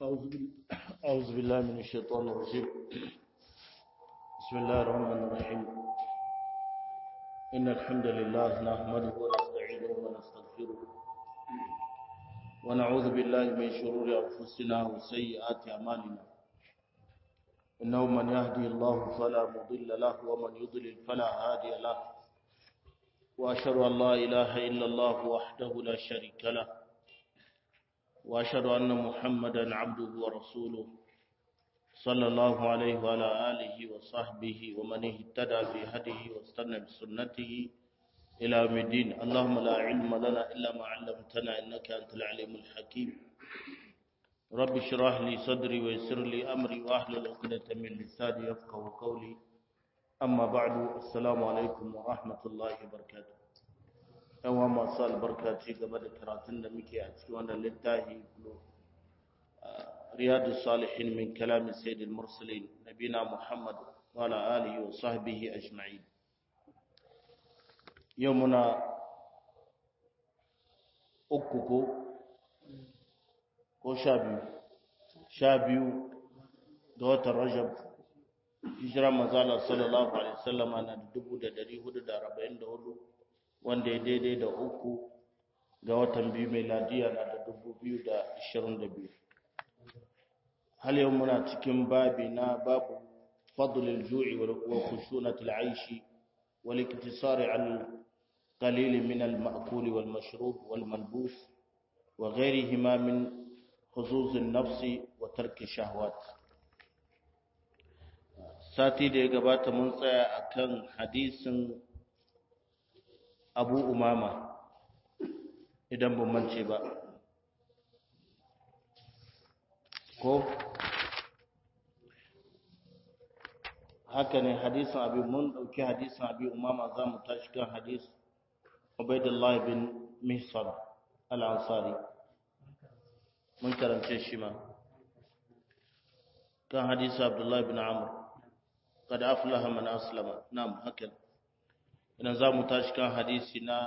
أعوذ بالله من الشيطان الرجيم. بسم الله الرحمن الرحيم. إن الحمد لله نحمده ونستعينه ونستغفره ونعوذ بالله من شرور أنفسنا وسيئات أعمالنا. إنه من يهدي الله فلا مضل له ومن يضلل فلا هادي له. وأشهد أن لا إله إلا الله وحده لا شريك له. وأشهد أن محمدا عبده ورسوله صلى الله عليه وعلى آله وصحبه ومن اهتدى بهديه واستنى بسنته إلى يوم الدين. اللهم لا علم لنا إلا ما علمتنا إنك أنت العليم الحكيم. رب اشرح لي صدري ويسر لي أمري وأحلل عقدة من لساني يفقهوا قولي. أما بعد، السلام عليكم ورحمة الله وبركاته. yawan masu albarkaci game da karatun da muke a cikin wannan littafi riyadu salihin min kalami sayyidil mursalin nabina muhammad wa ala alihi wa sahbihi ajma'in. Yau muna uku ko sha biyu ga watan rajab, hijira manzala sallallahu alaihi wasallama na 1444, wanda ya daidai da 3 ga watan biyu miladiya na da 2022. hal yau muna cikin babi na babu fadlul ju'i wa khushunatul aishi wal iktisari al qalil min al ma'kul wal mashrub wal malbus wa ghayrihima min huzuz an nafs wa tark shahawat. Sati da ya gabata mun tsaya akan hadisin Abu Umama, idan ban mance ba, ko haka ne hadisin Abi, mun dauki hadisin Abi Umama, za mu tashi kan hadis Ubaidullah bin Mihsan al-Ansari, mun karance shi ma kan hadisi Abdullah bin Amr qad aflaha man aslama. Na'am, haka idan za mu tashi kan hadisi na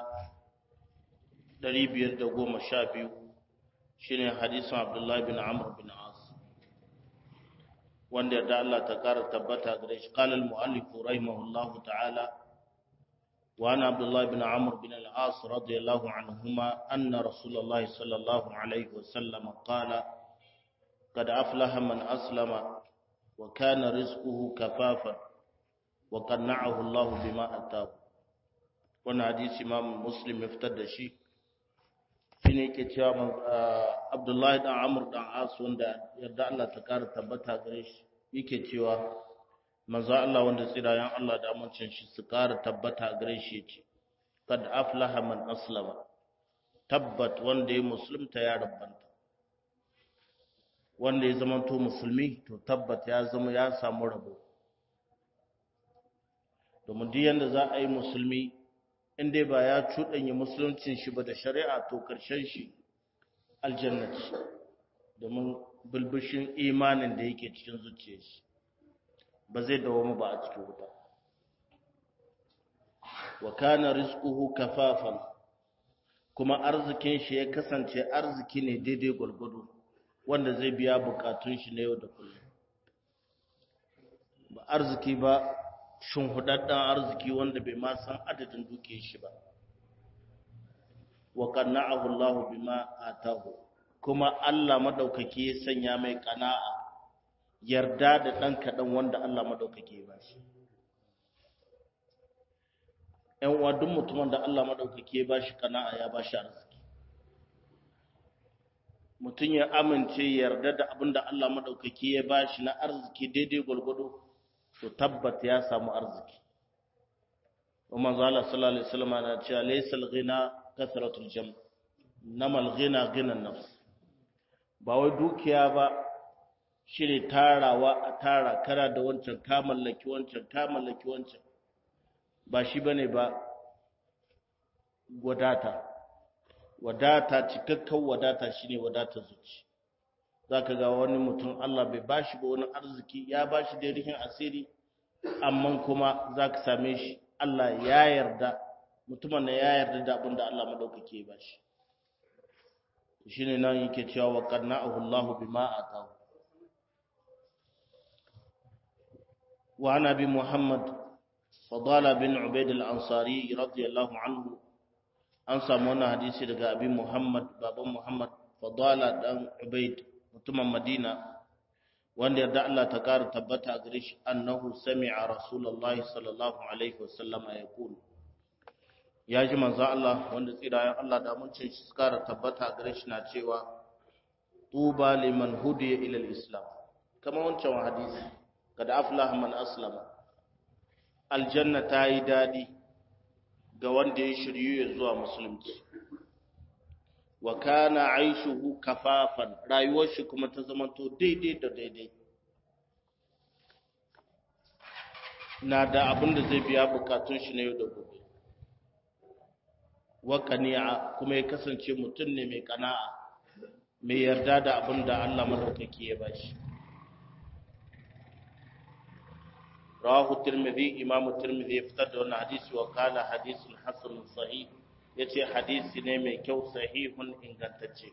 512 shine hadisin Abdullah bin Amr bin As, wanda da Allah ta kara tabbata gare shi. Qala al-muallif rahimahullahu ta'ala wa ana Abdullah bin Amr bin al-As radiyallahu anhuma anna Rasulullah sallallahu alayhi wa sallam qala qad aflaha man aslama wa kana rizquhu kafafan wa qanna'ahu Allah bima ataahu. Wannan hadisi Imam Muslim ya fitar da shi. Shine yake cewa Abdullahi dan Amr dan As, wanda yarda Allah ta kara tabbata gare shi, yake cewa manzo Allah wanda tsirayen Allah da amincin shi su kara tabbata gare shi yace kad aflaha man aslama, tabbat wanda ya musulunta ya rabbanta. Wanda ya zama to musulmi to tabbat ya samu rabo. Domin duk yanda za a yi musulmi, in dai ba ya cuɗanya musuluncin shi ba da shari'a, to ƙarshen shi aljannati, domin bulbushin imanin da yake cikin zuciyar shi ba zai dawo ba a cikin wuta. Wa kana rizquhu kafafan, kuma arzikin shi ya kasance arziki ne daidai gwargwado, wanda zai biya bukatun shi na yau da kullum. Ba arziki ba shunhudaddan arziki wanda bai ma san adadin dukiyar shi ba. Wa qanna'ahu Allahu bima atahu, kuma Allah madaukaki ya sanya mai qana'a, yarda da dan kadan wanda Allah madaukaki ya bashi. Ɗan uwa, duk mutumin da Allah madaukaki ya bashi qana'a, ya bashi arziki. Mutun ya amince yarda da abinda Allah madaukaki ya bashi na arziki daidai gurgudu, to tabbat ya samu arziki. Umar zala sallallahu alaihi wasallam na cewa laysal ghina kasratul jam', namal ghina ghinan nafs. Ba wai dukiya ba shine tarawa a tara, kana da wancan ka mallaki wancan ka mallaki wancan, ba shi bane ba wadata cikakken wadata shine wadatar zuci. Zaka ga wani mutum Allah bai bashi ba wani arziki, ya bashi da rihin asiri, amma kuma zaka same shi Allah ya yarda, mutumin da ya yarda da abin da Allah madaukake ya bashi. shine nan yake cewa wa qanna'ahu Allahu bima atahu. wa ana bi Muhammad Fadala bin Ubayd al-Ansari radiyallahu anhu, an samu wannan hadisi daga abi Muhammad, baban Muhammad Fadala dan Ubayd, mutumin Madina, wanda yarda Allah ta kara tabbata a gare shi, annahu sami'a Rasulullahi sallallahu alaihi wasallam yaqul, ya ji manzo Allah wanda tsirayen Allah da mun ce shi kara tabbata a gare shi na cewa tuba liman hudiya ila al-islam, kamar wancan hadisi kada aflaha man aslama, aljanna ta yi dadi ga wanda ya shiryu ya zuwa musulunci, wa kana aishuhu kafafan, rayuwar shi kuma ta zamanto daidai da daidai, na da abin da zai biya bukatun shi na yau da gobe, wa qani'a, kuma ya kasance mutum ne mai kana'a, mai yarda da abin da Allah madaukaki ya bashi. rawahu tirmidhi, imam tirmidhi ya fitar da wannan hadisi wa qala hadithun hasan sahih, yace hadisi ne mai kyau, sahihun ingantacce.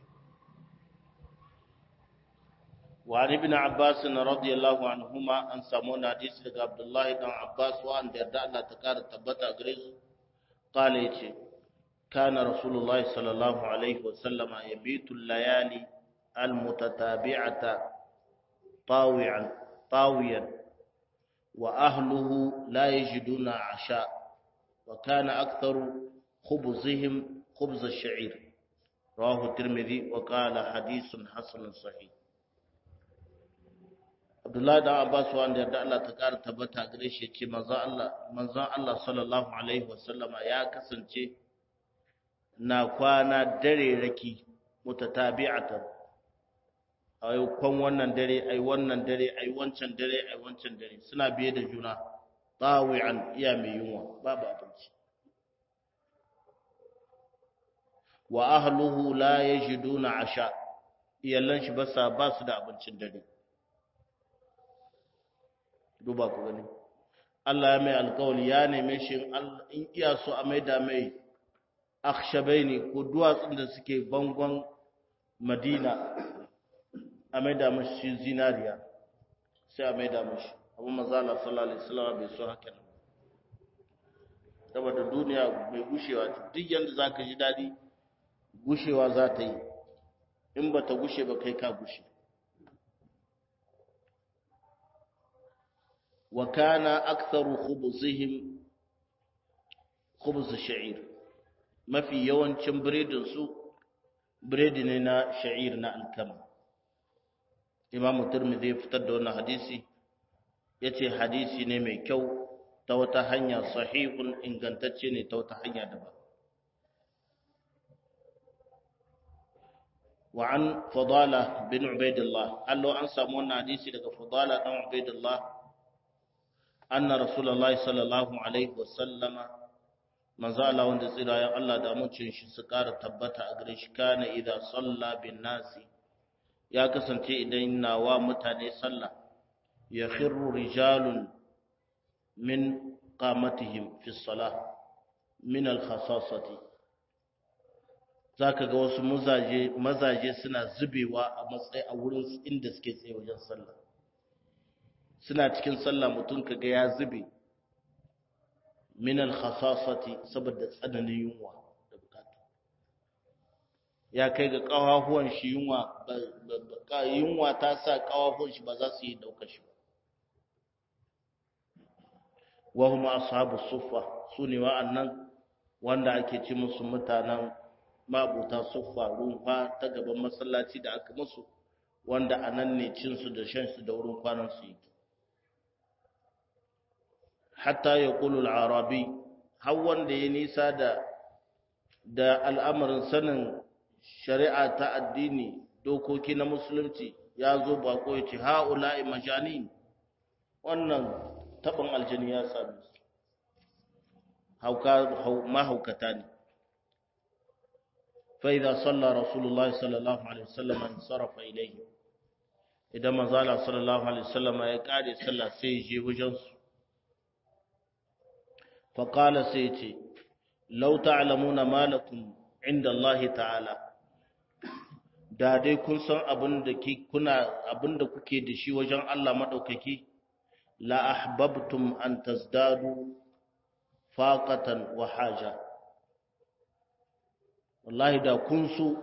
wa ibn abbas radiyallahu anhuma, an samu hadisi daga abdullahi dan abbas wa an da Allah ta kara tabbata gare su, qala yace kana rasulullah sallallahu alaihi wasallam yabitu al-layali al-mutatabi'ata tawiyan wa ahluhu la yajiduna 'asha, wa kana aktharu khubzihim khubz ash-sha'ir. rawahu tirmidhi wa qala hadithun hasanun sahih. Abdullahi da Abbas wanda yarda Allah ta ƙara tabbata gare shi ce manzon Allah sallallahu alaihi wasallama ya kasance na kwana dare raki mutatabi'atan, ai kwan wannan dare ai wannan dare ai wancan dare ai wancan dare, suna biye da juna, tawi'an, iya mai yunwa babu abinci. wa ahluhu la yajiduna 'asha, iyallan shi ba su da abincin dare. duba ku gani, Allah ya mai alƙawari, ya neme shi in iya so a maida mai akhshabaini ko duwatsun da suke bangon Madina, a maida mashi zinariya, sai a maida mashi. Abu manzala sallallahu alaihi wasallam bai so haka nan, saboda duniya mai gushewa, duk yanda zaka ji dadi gushewa za ta yi, in ba ta gushe ba kai ka gushe. wa kana aktharu khubuzihim khubuz sha'ir, mafi yawancin biredin su biredi ne na sha'ir, na alkama. Imam Tirmidhi ya fitar da wannan hadisi, yace hadisi ne mai kyau ta wata hanya, sahihun ingantacce ne ta wata hanya daban. wa an Fadala bin Ubaidillah, Allah an samu wannan hadisi daga Fadala dan Ubaidillah, anna rasulullahi sallallahu alaihi wasallama, manzo Allah wanda tsira ya Allah da amincin shi su kara tabbata a gare shi, kana idza salla bin nasi, ya kasance idan nawa mutane sallah, ya khirru rijalun min qamatihim fi salah min al khasasati, zaka ga wasu mazaje suna zubewa a matsayi a wurin inda suke tsaye wajen sallah, suna cikin sallah mutum kaga ya zube, min al-khasasati, saboda tsananin yunwa da bukata, ya kai ga kawahuwan shi yunwa ta sa kawahuwan shi ba za su yi daukar shi ba. wa huma ashabu suffa, sune wa'annan wanda ake ci musu mutanen mabuta suffa, rumfa ta gaban masallaci da aka musu, wanda anan ne cin su da shan su da wurin kwanan su yake. hatta ya ƙulu al'arabi, har wanda ya nisa da al'amarin sanin shari'a ta addini, dokoki na musulunci, ya zo bako ya ce ha'ula'i majanin, wannan taɓin aljini ya sami su, mahaukata ne. fa'iza salla rasulullah sallallahu alaihi wasallam an sarrafa ilaihi, idan manzala sallallahu alaihi wasallam ya ƙare sallah sai ya je wajensu, فقال سيتي لو تعلمون ما لكم عند الله تعالى da dai kun san abin da kuke da shi wajen Allah madaukaki la ahbabtum an tazdadu faqatan wa haja wallahi da kun so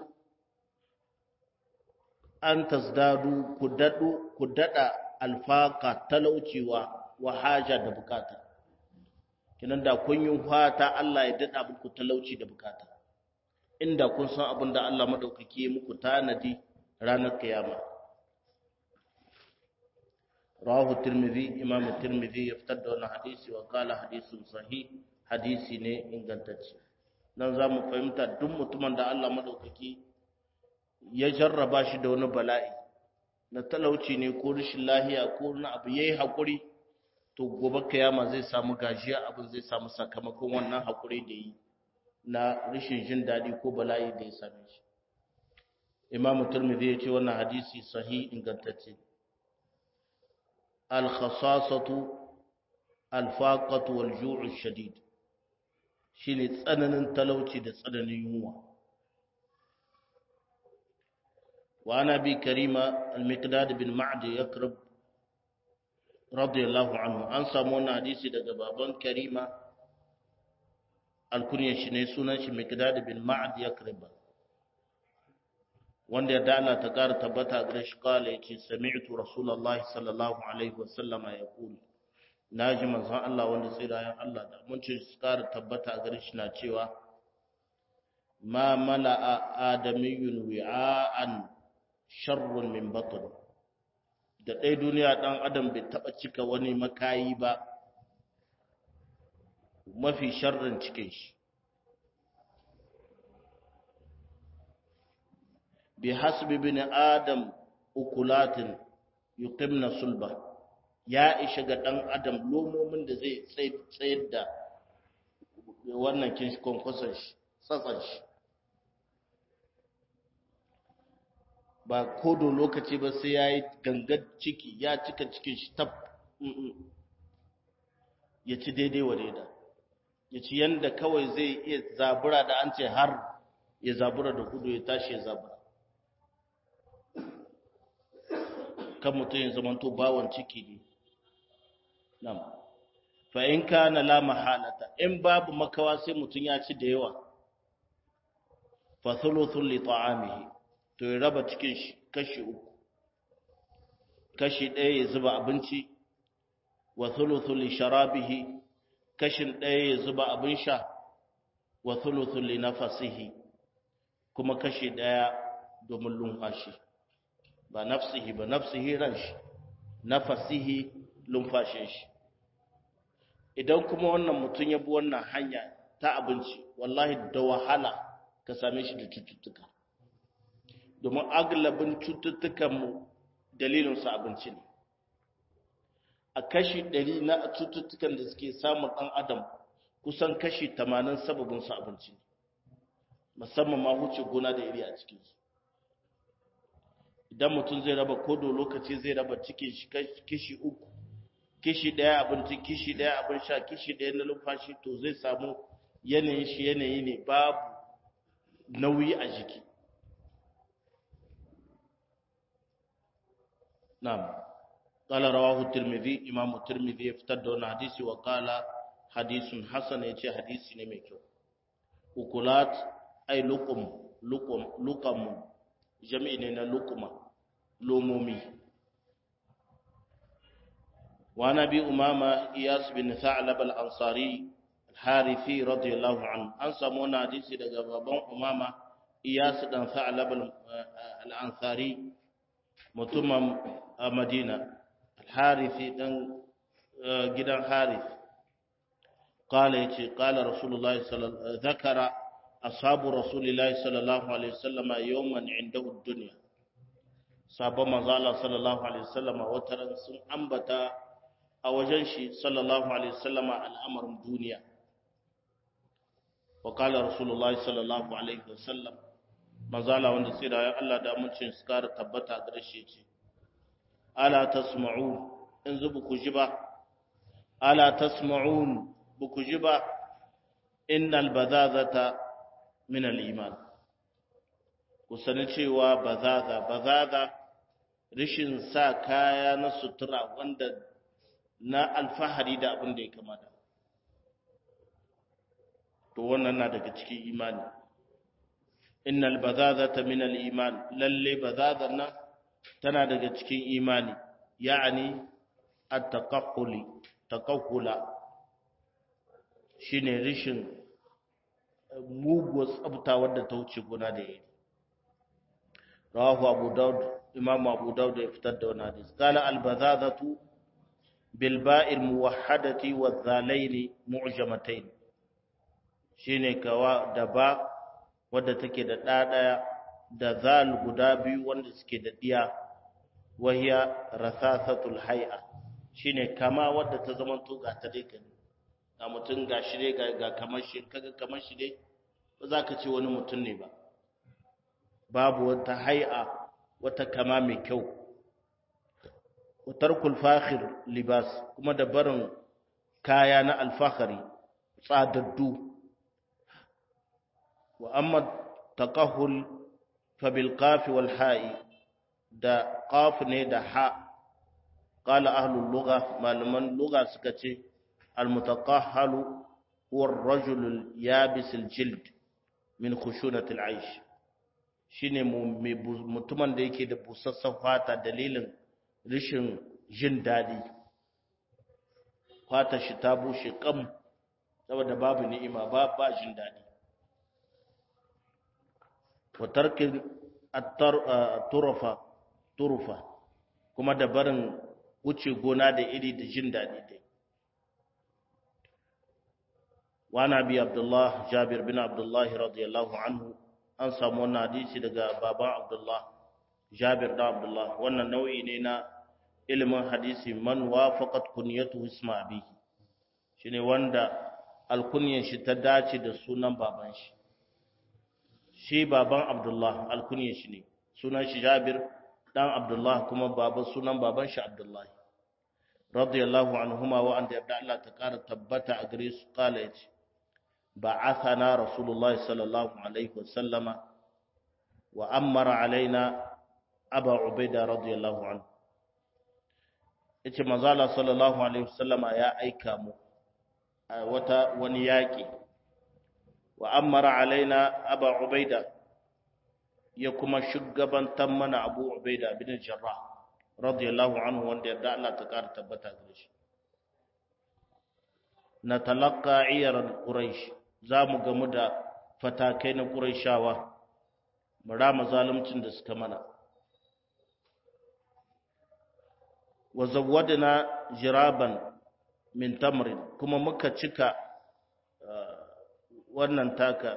an tazdadu ku dada alfaqa talauciwa wa haja da bukata kinan da kun yi fata Allah ya dada muku talauci da bukata inda kun san abin da Allah madaukake muku tanadi ranar kiyama rawahu tirmidhi imam tirmidhi ya fitar da wannan hadisi wa qala hadisun sahih hadisi ne ingantacce nan zamu fahimta duk mutumin da Allah madaukake ya jarraba shi da wani bala'i na talauci ne ko rashin lahiya ko na abu yayi hakuri to gobe kiyama zai samu gajiya abin zai samu sakamakon wannan hakuri da yi na rashin jin dadi ko bala'i da ya same shi imam tirmidhi ya ce wannan hadisi sahih ingantacce al-khasasatu al-faqatu wal-ju'u shadid shine tsananin talauci da tsananin yunwa wa ana bi karima al-miqdad bin ma'd yakrib radiyallahu anhu an samu wannan hadisi daga baban karima al-kunya shi ne sunan shi miqdad bin ma'd yakrib wanda ya dala ta ƙara tabbata gare shi kala yace sami'tu rasulullahi sallallahu alaihi wasallama yaqul naji manzon Allah wanda tsirayen Allah da mun ce su ƙara tabbata gare shi na cewa ma mala'a adamiyyun wi'an sharrun min batn da dai duniya dan adam bai taba cika wani makayi ba mafi sharrin cikin shi بحسب ابن آدم أكلات يقمن صلبه ya isha ga ɗan adam lomomin da zai tsayar da wannan kin kwankwason shi tsatsan shi ba kodo lokaci ba sai ya yi gangar ciki ya cika cikin shi tab ya ci daidai wa daida ya ci yanda kawai zai iya zabura da an ce har ya zabura da kudu ya tashi ya zabura kan mutum ya zamanto bawon ciki ne nam fa in kana la mahalata in babu makawa sai mutum ya ci da yawa fa thuluthun li ta'amihi to ya raba cikin shi kashi uku kashi ɗaya ya zuba abinci wa thuluthun li sharabihi kashin ɗaya ya zuba abin sha wa thuluthun li nafasihi kuma kashi ɗaya domin lumfashi ba nafsihi ba nafsihi ran shi nafasihi lumfashin shi idan kuma wannan mutum ya bi wannan hanya ta abinci wallahi da wahala ka same shi da cututtuka domin aglabin cututtukan mu dalilin su abinci ne a kashi 100 na cututtukan da suke samun dan adam kusan kashi 80 sababin su abinci ne musamman ma huce gona da iri a cikin su idan mutum zai raba kodo lokaci zai raba cikin shi kishi uku kishi daya abinci kishi daya abin sha kishi daya na lumfashi to zai samu yanayin shi yanayi ne babu nauyi a jiki na'am qala rawahu tirmidhi imamu tirmidhi ya fitar da wannan hadisi wa qala hadisun hasan yace hadisi ne mai kyau ukulat ay luqam jami'i ne na luqma lomomi wa nabi umama iyas bin tha'lab al-ansari al-harithi radiyallahu anhu an samu wannan hadisi daga baban umama iyas dan tha'lab al-ansari mutumin madina al-harithi dan gidan harith قال يتي قال رسول الله صلى الله ذكر أصحاب رسول الله صلى الله عليه وسلم يوما عنده الدنيا صحابة مزالة صلى الله عليه وسلم وترن سن أنبتا أوجنشي صلى الله عليه وسلم الأمر الدنيا وقال رسول الله صلى الله عليه وسلم مزالة وندسيرا يا الله دا منشن سكار تبتا قرشيتي ألا تسمعون انزبكوا جبا ألا تسمعون بكجبا إن البذاذة من الإيمان ku sani cewa bazaza rishin sa kaya na sutura wanda na alfahari da abin da ya kamata to wannan na daga cikin imani innal bazazata min al-iman lalle bazazan nan tana daga cikin imani ya'ani at-taqahhula shine rishin muguwar tsabta wadda ta wuce gona da yi rawahu abu daud imam abu daud ya fitar da wannan hadisi qala al-bazazatu bil ba'il muwahhadati wa dhalaini mu'jamatayn shine kawa da ba wadda take da ɗaya da zal guda biyu wanda suke da diya wahiya rasasatul hay'a shine kama wadda ta zama to ga ta dai kan ga mutun gashi dai ga kamar shi kaga kamar shi dai ba za ka ce wani mutun ne ba babu wata hay'a wata kama mai kyau wa tarkul fakhir libas kuma da barin kaya na alfakhari tsadaddu wa amma taqahhul fa bil qaf wal ha'i da qaf ne da ha qala ahlul lugha malaman lugha suka ce al mutaqahhalu huwa ar rajul al yabis al jild min khushunati al aish shine mutumin da yake da busassan fata dalilin rishin jin dadi fata shi ta bushe kam saboda babu ni'ima ba jin dadi wa tarkin turufa kuma da barin wuce gona da iri da jin daɗi dai wa nabi abdullah jabir bin abdullah radiyallahu anhu an samu wannan hadisi daga baban abdullah jabir da abdullah wannan nau'i ne na ilimin hadisi man wafaqat kunyatuhu isma abihi shine wanda alkunyan shi ta dace da sunan baban shi shi baban Abdullah alkunyin shi ne sunan shi Jabir dan Abdullah kuma baban sunan baban shi Abdullah radiyallahu anhuma wa anda yabda Allah ta kara tabbata a gare su kala yace ba'athana rasulullahi sallallahu alaihi wasallama wa amara alaina Aba Ubaida radiyallahu anhu yace manzo Allah sallallahu alaihi wasallama ya aika mu wani yaki wa amara alaina aba ubaida ya kuma shugabantar mana abu ubaida bin jarrah radiyallahu anhu wanda yarda Allah ta kara tabbata gare shi na talaqqa iyar quraish zamu gamu da fatakai na quraishawa murama zaluncin da suka mana wa zawwadna jiraban min tamrin kuma muka cika wannan taka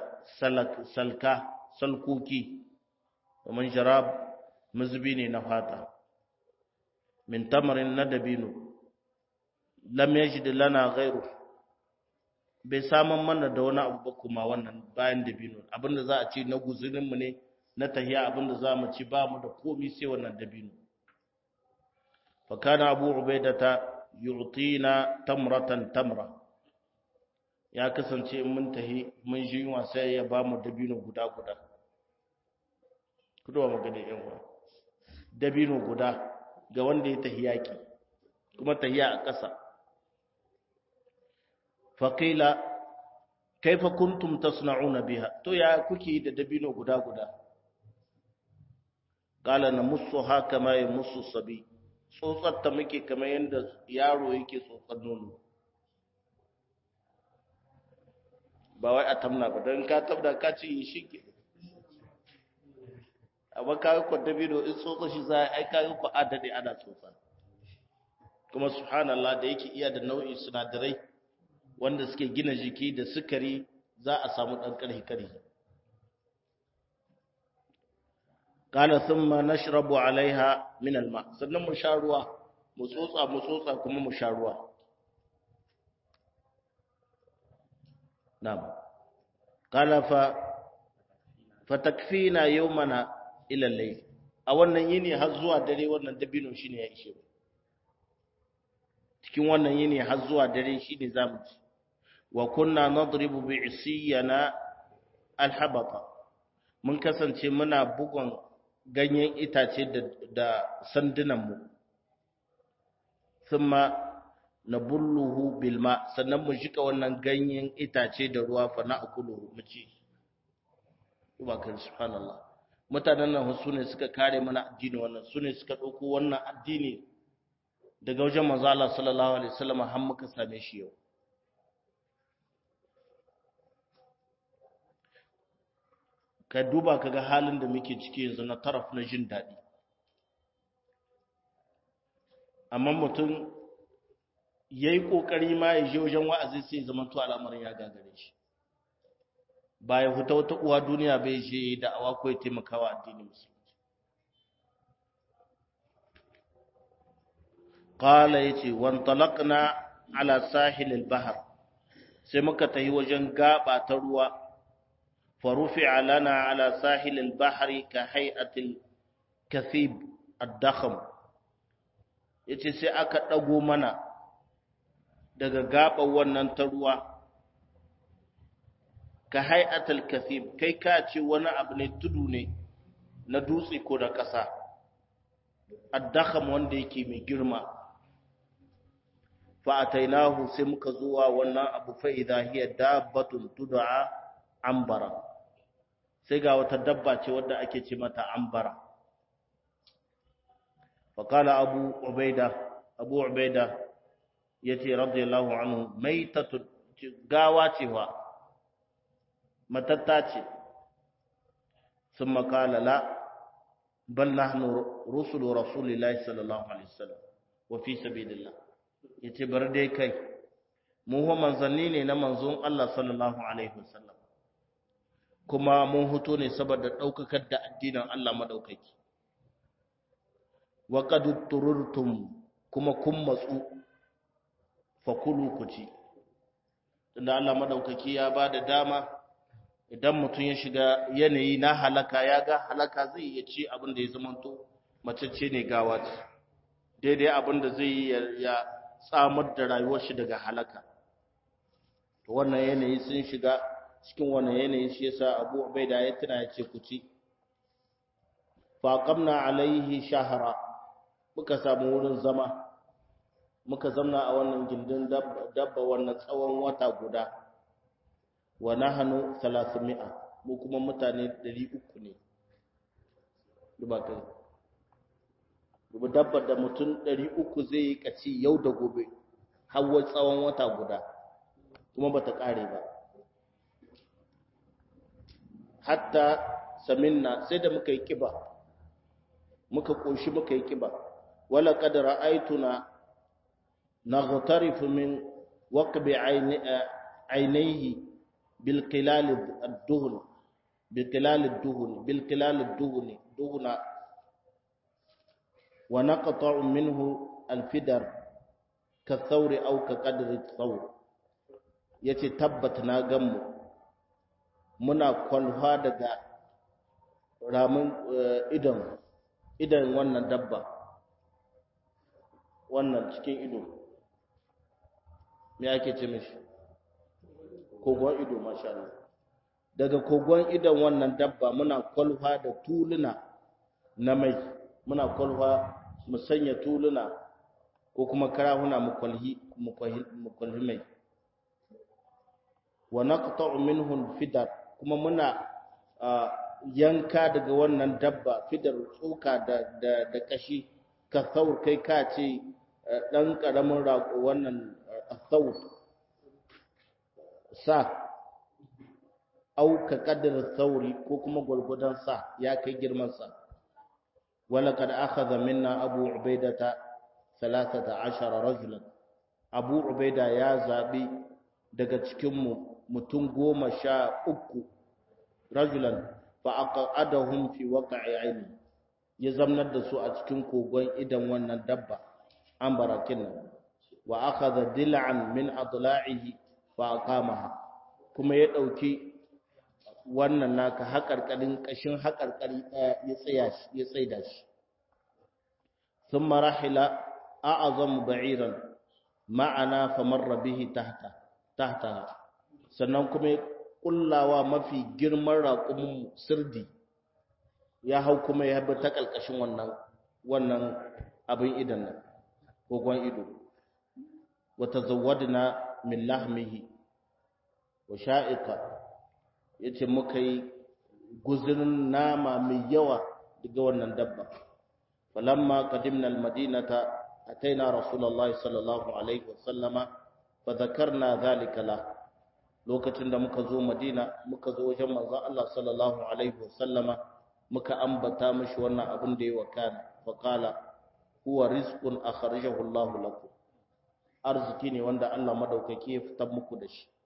salkoki domin jarab mazbi ne na fata min tamarin na dabino lam yajid lana ghairu bai saman mana da wani abu ba kuma wannan bayan dabino abinda za a ci na guzurin mu ne na tahiya abinda za mu ci ba mu da komai sai wannan dabino fa kana abu ubaidata yu'tina tamratan tamra ya kasance in mun tahi mun ji yunwa sai ya ba mu dabino guda kuduwa magana yan uwa dabino guda ga wanda ya tahi yaki kuma tahiya a ƙasa faqila kaifa kuntum tasna'una biha to ya kuke da dabino guda qala namussuha kama yamussu sabi tsotsar ta muke kamar yanda yaro yake tsotsar nono ba wai a tamna ba don ka tabda ka ci shi ke amma ka yi dabino in tsotsa shi za a yi ka yi adade ana tsotsa kuma subhanallah da yake iya da nau'in sinadarai wanda suke gina jiki da sukari za a samu ɗan ƙarhi qala thumma nashrabu alaiha min alma sannan mu sha ruwa mu tsotsa kuma mu sha ruwa na'am qala fatakfina yawmana ila al-layl a wannan yini har zuwa dare wannan dabino shine ya ishe cikin wannan yini har zuwa dare shine zamu ci wa kunna nadribu bi'siyana al-habata mun kasance muna bugun ganyen itace da sandunanmu thumma nabulluhu bilma sannan mu jika wannan ganyen itace da ruwa fa na akuluhu mu ci ba kan subhanallah mutanen nan su ne suka kare mana addini wannan su ne suka dauko wannan addini daga wajen manzo Allah sallallahu alaihi wasallam har muka same shi yau ka duba kaga halin da muke ciki yanzu na taraf na jin daɗi amma mutum yayi kokari ma ya je wajen wa'azi sai zaman to al'amarin ya gagare shi ba ya huta wata uwa duniya bai je da awa ko ya taimakawa addinin musulunci qala yace wan talaqna ala sahil al-bahr sai muka tafi wajen gaba ta ruwa فرفع لنا على ساحل البحر كهيئة الكثيب الضخم yace sai aka dago mana daga gaban wannan ta ruwa ka hay'atul kathib kai ka ce wani abu ne tudu ne na dutse ko da ƙasa ad-dakham wanda yake mai girma fa atainahu sai muka zuwa wannan abu fa idha hiya dabbatun tud'a ambara sai ga wata dabba ce wadda ake ce mata ambara faqala abu ubaida yace radiyallahu anhu maitatu gawa cewa matatta ce thumma qala la bal nahnu rusulu rasulillahi sallallahu alaihi wasallam wa fi sabilillah yace bar dai kai mu ho manzanni ne na manzon Allah sallallahu alaihi wasallam kuma mun huto ne saboda daukakar da addinin Allah madaukaki wa qad tururtum kuma kun matsu fakulu kuci tunda Allah madaukaki ya bada dama idan mutum ya shiga yanayi na halaka ya ga halaka zai iya ci abin da ya zamanto macece ne gawa ce daidai abin da zai ya tsamar da rayuwar shi daga halaka to wannan yanayi sun shiga cikin wannan yanayi shi yasa Abu Ubaida ya tuna ya ce ku ci fa qamna alaihi shahra muka samu wurin zama muka zamna a wannan gindin dabba wannan tsawon wata guda wa nahnu 300 mu kuma mutane 300 ne duba kai duba dabba da mutum 300 zai yi kaci yau da gobe har tsawon wata guda kuma bata kare ba hatta saminna sai da muka yi kiba muka koshi muka yi kiba wala qad ra'aytuna naghtarifu min waqbi aynayhi bil qilal ad-duhn duhna wa naqta'u minhu al-fidar ka thawri aw ka qadri thawr yace tabbat na gammu muna kwalfa daga ramin idan wannan dabba wannan cikin ido me ake ce mishi kogon ido masha Allah daga kogon idon wannan dabba muna kwalfa da tuluna na mai muna kwalfa mu sanya tuluna ko kuma karahuna mu kwalhi mai wa naqta'u minhu fidar kuma muna yanka daga wannan dabba fidar tsoka da kashi ka saur kai ka ce dan karamin rago wannan saur sa au ka kaddara sauri ko kuma gurgudan sa ya kai girman sa wala kad akhadha minna abu ubaidata 13 rajulan abu ubaida ya zabi daga cikin mu mutum 13 rajulan fa aqadahum fi waqa'i ayni ya zamnar da su a cikin kogon idan wannan dabba an barakin nan wa akhadha dil'an min adla'ihi fa aqamaha kuma ya dauki wannan naka haƙarƙarin ƙashin haƙarƙari ya tsaida shi thumma rahila a'azam ba'iran ma'ana famarra bihi tahta sannan kuma kullawa mafi girman raƙumin sirdi ya hau kuma ya bi ta ƙalƙashin wannan abin idan nan kogon ido wata zawadna min lahmihi wa sha'iqa yace muka yi guzurin nama mai yawa daga wannan dabba falamma qadimna almadinata ataina rasulullahi sallallahu alaihi wasallama fa dhakarna dhalika la lokacin da muka zo madina muka zo wajen manzon Allah sallallahu alaihi wasallama muka ambata mishi wannan abin da ya wakana fa qala huwa rizqun akhrajahu Allah lakum arziki ne wanda Allah madaukake ya fitar muku da shi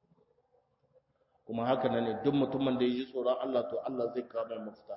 kuma haka ne duk mutumin da ya ji tsoron Allah to Allah zai kawo mai mafita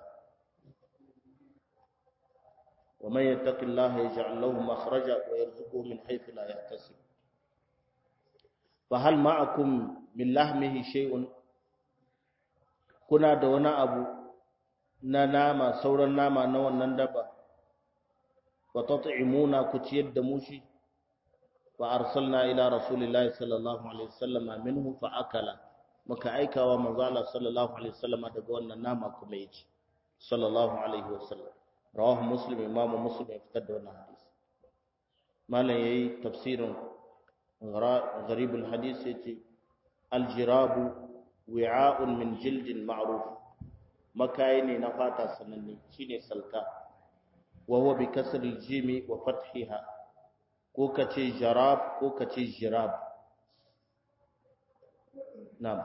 wa man yattaqillaha yaj'al lahu makhraja wa yarzuquhu min haythu la yahtasib fa hal ma'akum min lahmihi shay'un kuna da wani abu na nama sauran nama na wannan dabba wa tat'imuna ku ciyar da mushi fa arsalna ila rasulillahi sallallahu alaihi wasallam minhu fa akala muka aikawa manzo Allah sallallahu alaihi wasallam daga wannan nama kuma yace sallallahu alaihi wasallam rawahu muslim imam muslim ya fitar da wannan hadisi malan yayi tafsirin gharib alhadith yace aljirabu wi'a'un min jildin ma'ruf makai ne na fata sananne shine salka wa huwa bi kasri aljimi wa fathiha ko kace jarab ko kace jirab نعم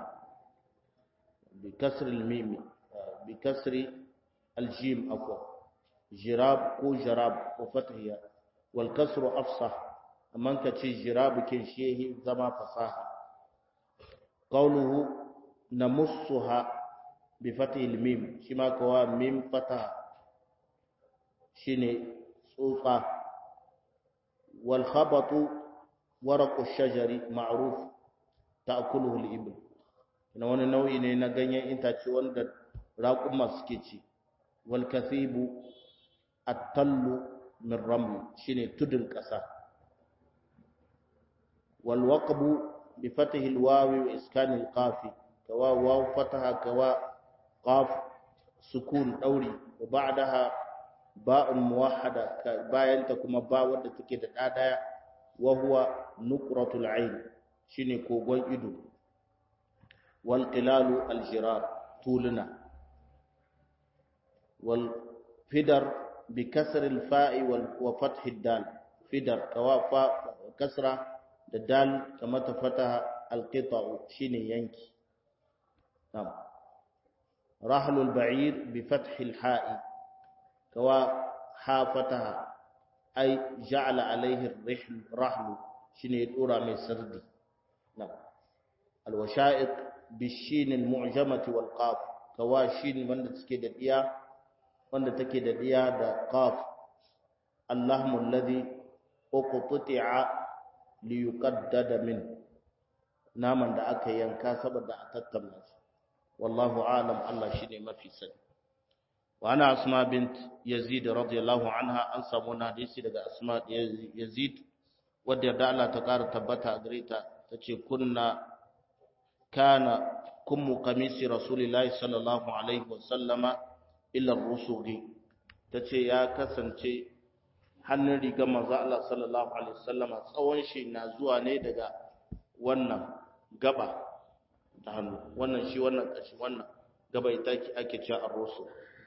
بكسر الميم بكسر الجيم عفوا جراب او جراب وفتحها والكسر افصح من كتي جراب كن شيه زما فصاحه قوله نمسها بفتح الميم شما كوا ميم فتح شيني صوصا والخبط ورق الشجر معروف ta'kuluhu al-ibl ina wani nau'i ne na ganyen itace wanda raƙuma suke ci wal kathibu at-tallu min raml shine tudun ƙasa wal waqbu bi fathi al-wawi wa iskan al-qaf kawa waw fataha kawa qaf sukun dauri wa ba'daha ba'un muwahhada bayan ta kuma ba wanda take da daya wa huwa nuqratul ayn shine kogon ido wal qilalu al jirar tuluna wal fidar bi kasr al fa'i wa fath al dal fidar kawafa kasra da dal kama ta fataha al qita'u shine yanki nam rahlul ba'ir bi fath al ha'i kawa ha fataha ay ja'ala alayhi ar rahlu shine dora mai sirdi نعم الوشائق بالشين المعجمة والقاف كواشين wanda take da diya da qaf allahmu alladhi uqti'a li yuqaddada min naman da aka yanka saboda a tattauna shi wallahu a'lam Allah shine mafi sani wa ana asma bint yazid radiyallahu anha an samu hadisi daga asma yazid wadda da Allah ta ƙara tabbata a gare ta tace kana kummu qamisi rasulillahi sallallahu alaihi wasallama illa ar-rusugi tace ya kasance hannun rigar manzo Allah sallallahu alaihi wasallama tsawon shi na zuwa ne daga wannan gaba ta hannu wannan shi wannan kashi wannan gaba ita ake cewa ar-rusul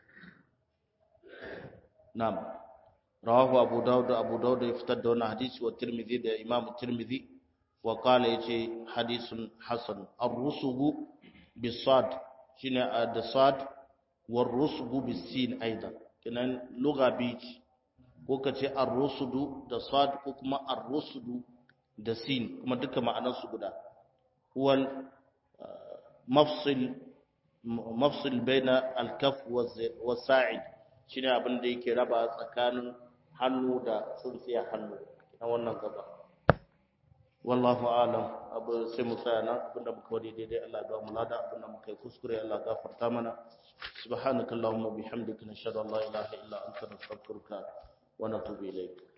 na'am rawahu abu dawud ya fitar da wannan hadisi wa tirmidhi da imam tirmidhi wa qala yace hadisun hasan ar-rusugu bisad shine da sad war rusugu bisin aidan kenan lugha bici ko kace ar-rusudu da sad ko kuma ar-rusudu da sin kuma duka ma'anar su guda wal mafsil baina al-kaf wa sa'id shine abin da yake raba tsakanin hannu da tsintsiya hannu na wannan gaba wallahu alam abu sai mu tsaya nan abinda muka wadi daidai Allah ya ba mu lada abinda muka yi kuskure Allah ya gafarta mana subhanakallahumma bihamdika nashhadu an la ilaha illa anta nastaghfiruka wa natubu ilayk